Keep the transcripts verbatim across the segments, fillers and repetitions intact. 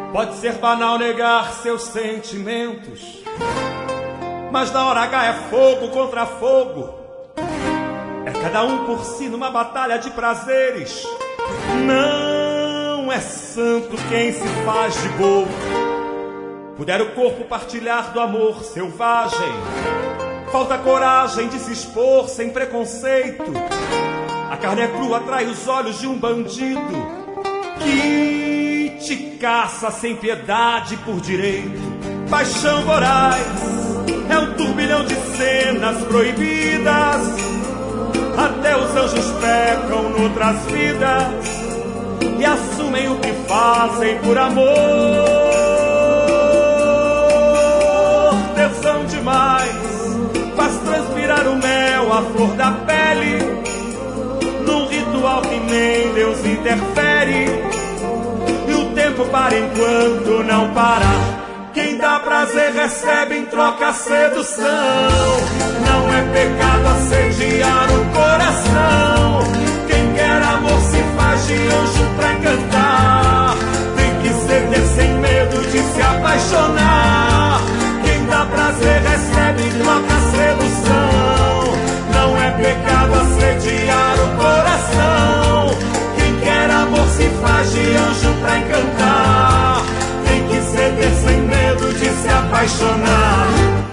Pode ser banal negar seus sentimentos, mas na hora H é fogo contra fogo. É cada um por si numa batalha de prazeres. Não é santo quem se faz de bobo. Puder o corpo partilhar do amor selvagem, falta coragem de se expor sem preconceito. A carne é crua, atrai os olhos de um bandido que te caça sem piedade por direito. Paixão voraz é um turbilhão de cenas proibidas. Até os anjos pecam noutras vidas e assumem o que fazem por amor. Tesão demais faz transpirar o mel, a flor da pele, num ritual que nem Deus interfere. E o tempo para enquanto não parar. Quem dá prazer recebe em troca a sedução. Não é pecado assediar o coração. Quem quer amor se faz de anjo pra encantar. Tem que ceder sem medo de se apaixonar. Quem dá prazer recebe em troca a sedução. Não é pecado assediar o coração. Quem quer amor se faz de anjo pra encantar. Tem que ceder sem medo de se apaixonar.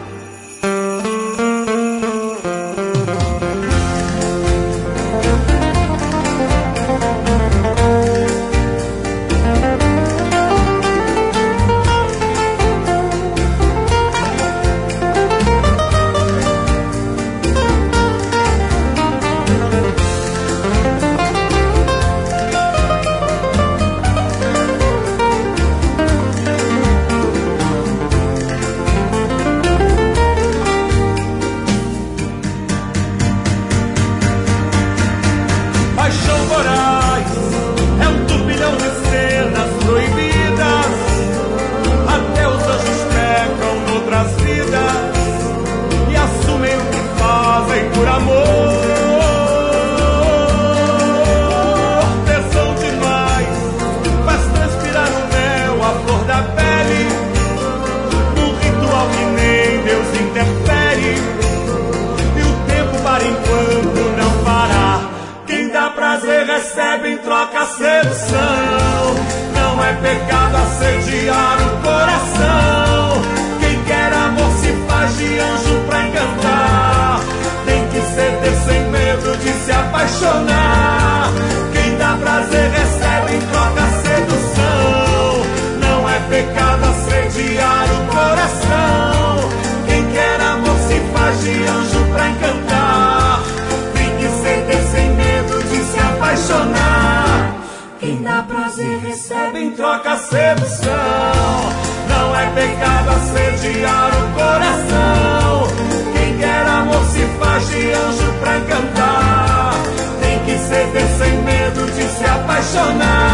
Recebe em troca a sedução. Não é pecado assediar o coração. Quem quer amor se faz de anjo pra encantar. Tem que ceder sem medo de se apaixonar. Quem dá prazer recebe em troca a sedução. Não é pecado assediar o coração. Quem quer amor se faz de anjo pra encantar. Tem que ceder sem medo de se apaixonar. Quem dá prazer recebe em troca a sedução. Não é pecado assediar o coração. Quem quer amor se faz de anjo pra encantar. Tem que ceder sem medo de se apaixonar.